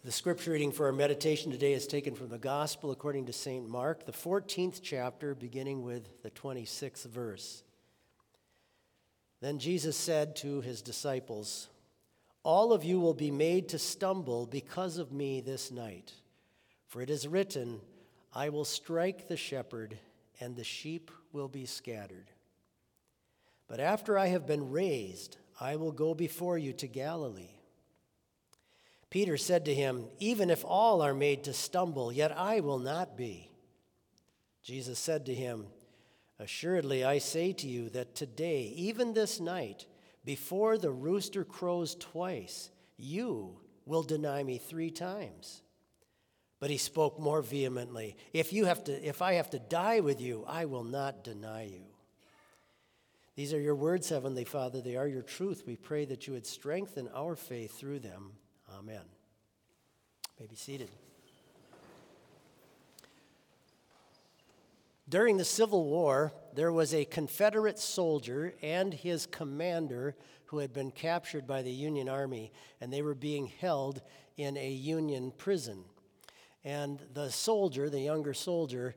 The scripture reading for our meditation today is taken from the Gospel according to St. Mark, the 14th chapter, beginning with the 26th verse. Then Jesus said to his disciples, "All of you will be made to stumble because of me this night. For it is written, I will strike the shepherd, and the sheep will be scattered. But after I have been raised, I will go before you to Galilee." Peter said to him, "Even if all are made to stumble, yet I will not be." Jesus said to him, "Assuredly I say to you that today, even this night, before the rooster crows twice, you will deny me 3 times." But he spoke more vehemently, If I have to die with you, I will not deny you." These are your words, Heavenly Father. They are your truth. We pray that you would strengthen our faith through them. Amen. You may be seated. During the Civil War, there was a Confederate soldier and his commander who had been captured by the Union Army, and they were being held in a Union prison. And the soldier, the younger soldier,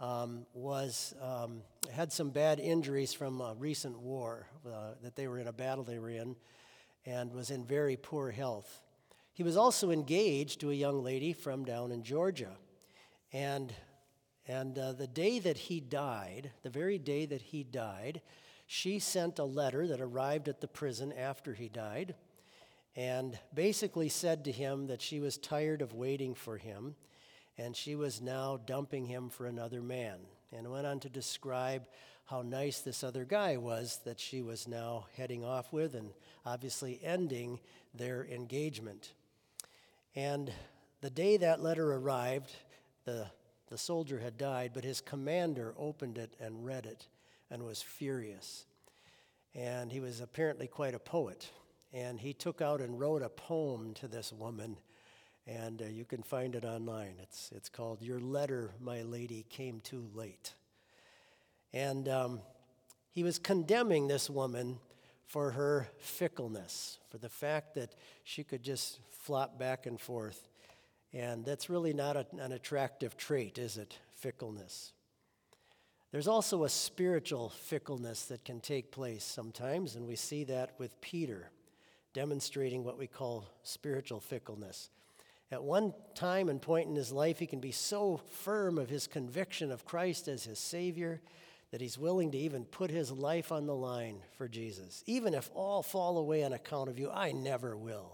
had some bad injuries from a recent war that they were in, a battle they were in, and was in very poor health. He was also engaged to a young lady from down in Georgia. And the day that he died, the very day that he died, she sent a letter that arrived at the prison after he died and basically said to him that she was tired of waiting for him and she was now dumping him for another man, and went on to describe how nice this other guy was that she was now heading off with and obviously ending their engagement. And the day that letter arrived, the soldier had died, but his commander opened it and read it and was furious. And he was apparently quite a poet. And he took out and wrote a poem to this woman, and you can find it online. It's called "Your Letter, My Lady, Came Too Late." And he was condemning this woman for her fickleness, for the fact that she could just flop back and forth. And that's really not an attractive trait, is it? Fickleness. There's also a spiritual fickleness that can take place sometimes, and we see that with Peter, demonstrating what we call spiritual fickleness. At one time and point in his life, he can be so firm of his conviction of Christ as his Savior that he's willing to even put his life on the line for Jesus. "Even if all fall away on account of you, I never will."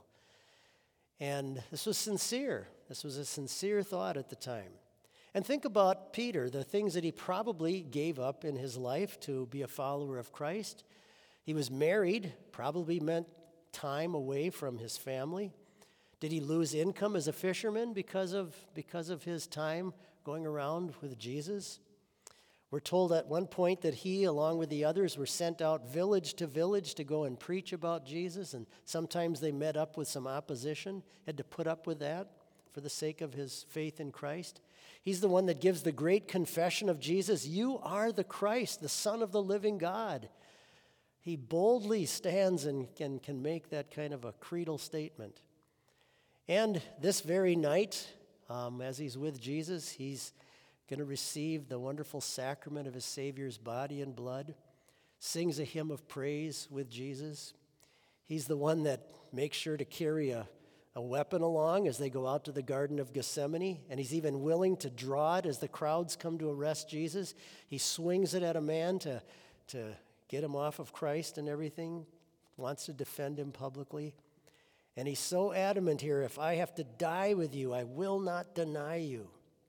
And this was sincere. This was a sincere thought at the time. And think about Peter, the things that he probably gave up in his life to be a follower of Christ. He was married, probably meant time away from his family. Did he lose income as a fisherman because of his time going around with Jesus? We're told at one point that he, along with the others, were sent out village to village to go and preach about Jesus, and sometimes they met up with some opposition, had to put up with that for the sake of his faith in Christ. He's the one that gives the great confession of Jesus, "You are the Christ, the Son of the living God." He boldly stands and can make that kind of a creedal statement. And this very night, as he's with Jesus, he's going to receive the wonderful sacrament of his Savior's body and blood, sings a hymn of praise with Jesus. He's the one that makes sure to carry a weapon along as they go out to the Garden of Gethsemane, and he's even willing to draw it as the crowds come to arrest Jesus. He swings it at a man to get him off of Christ and everything, wants to defend him publicly. And he's so adamant here, "If I have to die with you, I will not deny you."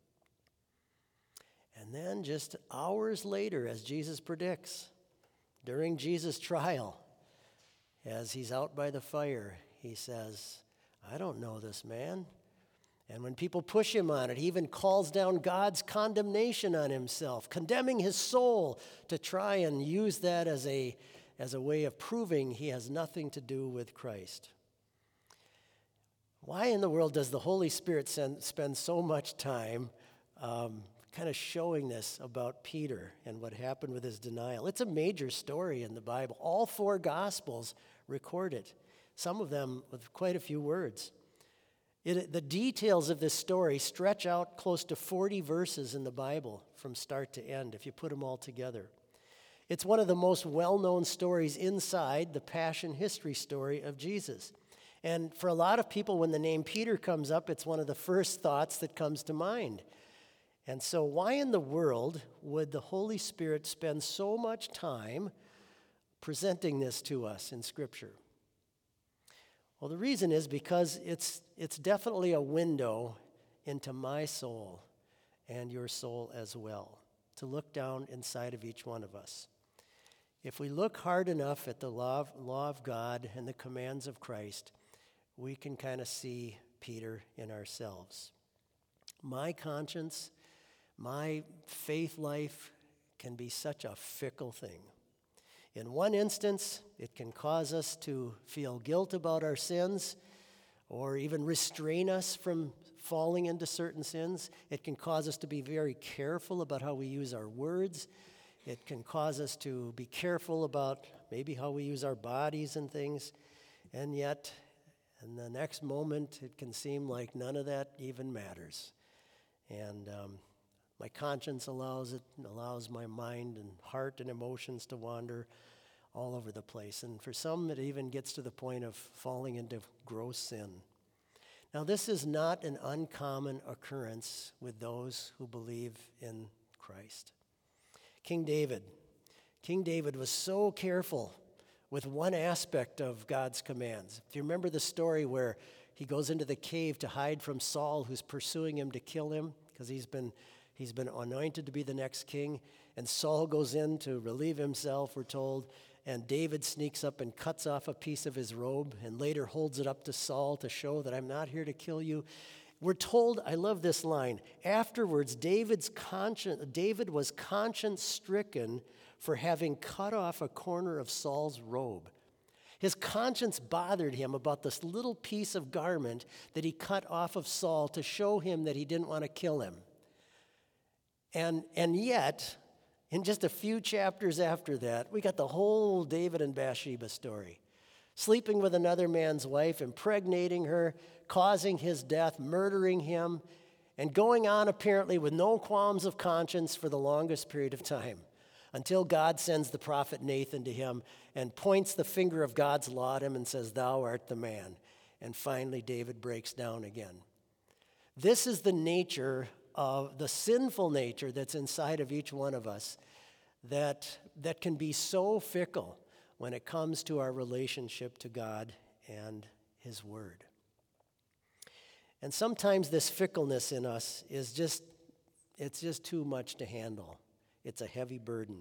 And then just hours later, as Jesus predicts, during Jesus' trial, as he's out by the fire, he says, "I don't know this man." And when people push him on it, he even calls down God's condemnation on himself, condemning his soul to try and use that as a way of proving he has nothing to do with Christ. Why in the world does the Holy Spirit spend so much time kind of showing this about Peter and what happened with his denial? It's a major story in the Bible. All 4 Gospels record it, some of them with quite a few words. The details of this story stretch out close to 40 verses in the Bible from start to end, if you put them all together. It's one of the most well-known stories inside the Passion history story of Jesus. And for a lot of people, when the name Peter comes up, it's one of the first thoughts that comes to mind. And so why in the world would the Holy Spirit spend so much time presenting this to us in Scripture? Well, the reason is because it's definitely a window into my soul and your soul as well, to look down inside of each one of us. If we look hard enough at the law of God and the commands of Christ, we can kind of see Peter in ourselves. My conscience, my faith life can be such a fickle thing. In one instance, it can cause us to feel guilt about our sins or even restrain us from falling into certain sins. It can cause us to be very careful about how we use our words. It can cause us to be careful about maybe how we use our bodies and things. And yet, in the next moment, it can seem like none of that even matters. And my conscience allows my mind and heart and emotions to wander all over the place. And for some, it even gets to the point of falling into gross sin. Now, this is not an uncommon occurrence with those who believe in Christ. King David was so careful with one aspect of God's commands. If you remember the story where he goes into the cave to hide from Saul, who's pursuing him to kill him, because he's been anointed to be the next king, and Saul goes in to relieve himself, we're told, and David sneaks up and cuts off a piece of his robe and later holds it up to Saul to show that I'm not here to kill you. We're told, I love this line, afterwards David was conscience-stricken for having cut off a corner of Saul's robe. His conscience bothered him about this little piece of garment that he cut off of Saul to show him that he didn't want to kill him. And yet, in just a few chapters after that, we got the whole David and Bathsheba story. Sleeping with another man's wife, impregnating her, causing his death, murdering him, and going on apparently with no qualms of conscience for the longest period of time, until God sends the prophet Nathan to him and points the finger of God's law at him and says, "Thou art the man." And finally, David breaks down again. This is the nature of the sinful nature that's inside of each one of us that can be so fickle when it comes to our relationship to God and His Word. And sometimes this fickleness in us is just too much to handle. It's a heavy burden.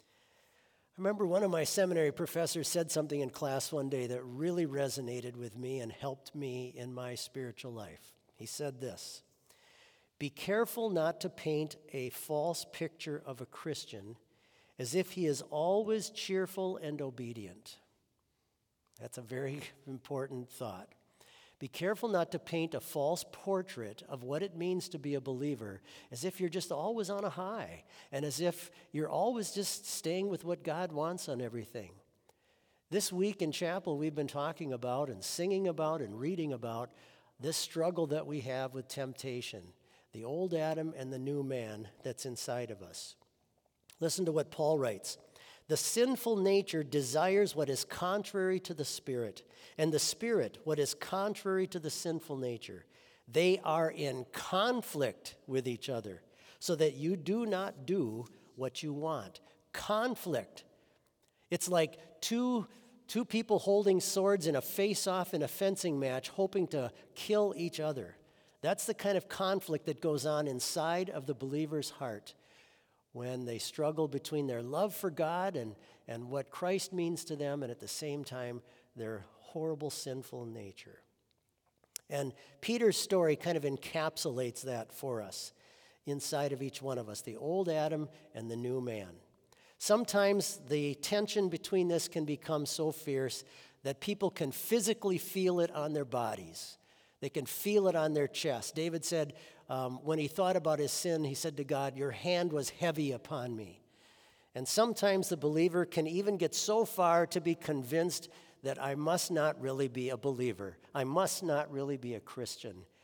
I remember one of my seminary professors said something in class one day that really resonated with me and helped me in my spiritual life. He said this: "Be careful not to paint a false picture of a Christian as if he is always cheerful and obedient." That's a very important thought. Be careful not to paint a false portrait of what it means to be a believer as if you're just always on a high and as if you're always just staying with what God wants on everything. This week in chapel, we've been talking about and singing about and reading about this struggle that we have with temptation, the old Adam and the new man that's inside of us. Listen to what Paul writes. "The sinful nature desires what is contrary to the Spirit, and the Spirit what is contrary to the sinful nature. They are in conflict with each other, so that you do not do what you want." Conflict. It's like two people holding swords in a face-off in a fencing match, hoping to kill each other. That's the kind of conflict that goes on inside of the believer's heart when they struggle between their love for God and what Christ means to them, and at the same time, their horrible sinful nature. And Peter's story kind of encapsulates that for us inside of each one of us, the old Adam and the new man. Sometimes the tension between this can become so fierce that people can physically feel it on their bodies. They can feel it on their chest. David said, when he thought about his sin, he said to God, "Your hand was heavy upon me." And sometimes the believer can even get so far to be convinced that I must not really be a believer. I must not really be a Christian.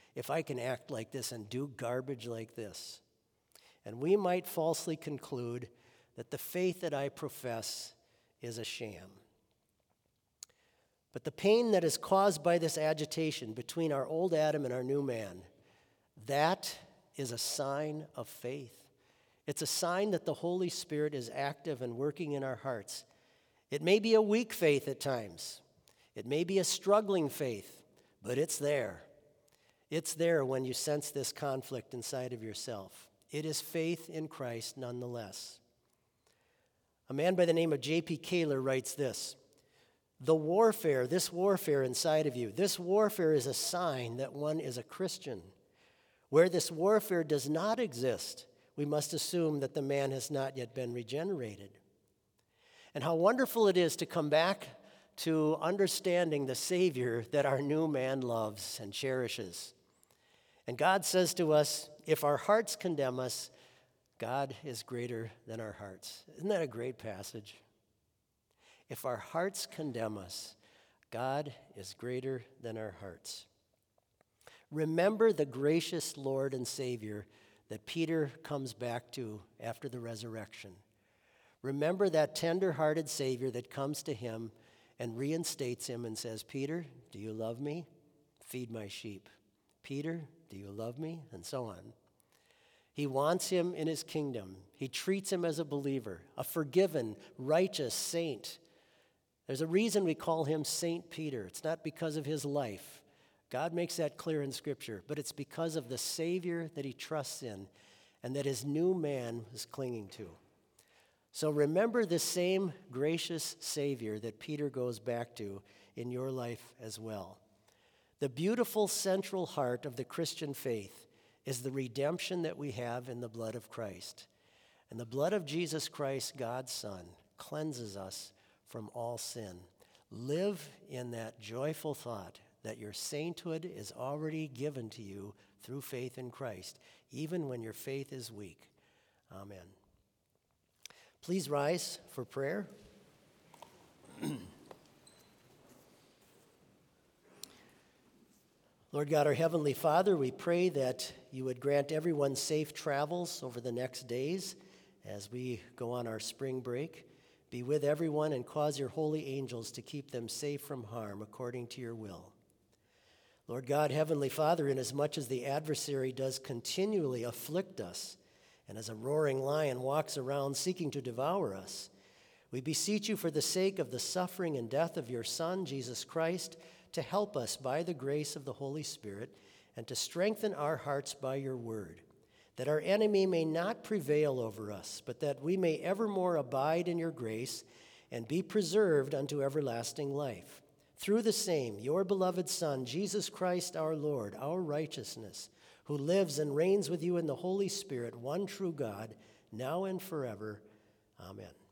if I can act like this and do garbage like this. And we might falsely conclude that the faith that I profess is a sham. But the pain that is caused by this agitation between our old Adam and our new man, that is a sign of faith. It's a sign that the Holy Spirit is active and working in our hearts. It may be a weak faith at times. It may be a struggling faith, but it's there. It's there when you sense this conflict inside of yourself. It is faith in Christ nonetheless. A man by the name of J.P. Kaler writes this: this warfare inside of you, this warfare is a sign that one is a Christian. Where this warfare does not exist, we must assume that the man has not yet been regenerated. And how wonderful it is to come back to understanding the Savior that our new man loves and cherishes. And God says to us, if our hearts condemn us, God is greater than our hearts. Isn't that a great passage? If our hearts condemn us, God is greater than our hearts. Remember the gracious Lord and Savior that Peter comes back to after the resurrection. Remember that tender-hearted Savior that comes to him and reinstates him and says, Peter, do you love me? Feed my sheep. Peter, do you love me? And so on. He wants him in his kingdom. He treats him as a believer, a forgiven, righteous saint. There's a reason we call him Saint Peter. It's not because of his life. God makes that clear in Scripture, but it's because of the Savior that he trusts in and that his new man is clinging to. So remember the same gracious Savior that Peter goes back to in your life as well. The beautiful central heart of the Christian faith is the redemption that we have in the blood of Christ. And the blood of Jesus Christ, God's Son, cleanses us from all sin. Live in that joyful thought that your sainthood is already given to you through faith in Christ, even when your faith is weak. Amen. Please rise for prayer. Lord God, our Heavenly Father, we pray that you would grant everyone safe travels over the next days as we go on our spring break. Be with everyone and cause your holy angels to keep them safe from harm according to your will. Lord God, Heavenly Father, inasmuch as the adversary does continually afflict us, and as a roaring lion walks around seeking to devour us, we beseech you for the sake of the suffering and death of your Son, Jesus Christ, to help us by the grace of the Holy Spirit and to strengthen our hearts by your word, that our enemy may not prevail over us, but that we may evermore abide in your grace and be preserved unto everlasting life. Through the same, your beloved Son, Jesus Christ our Lord, our righteousness, who lives and reigns with you in the Holy Spirit, one true God, now and forever. Amen.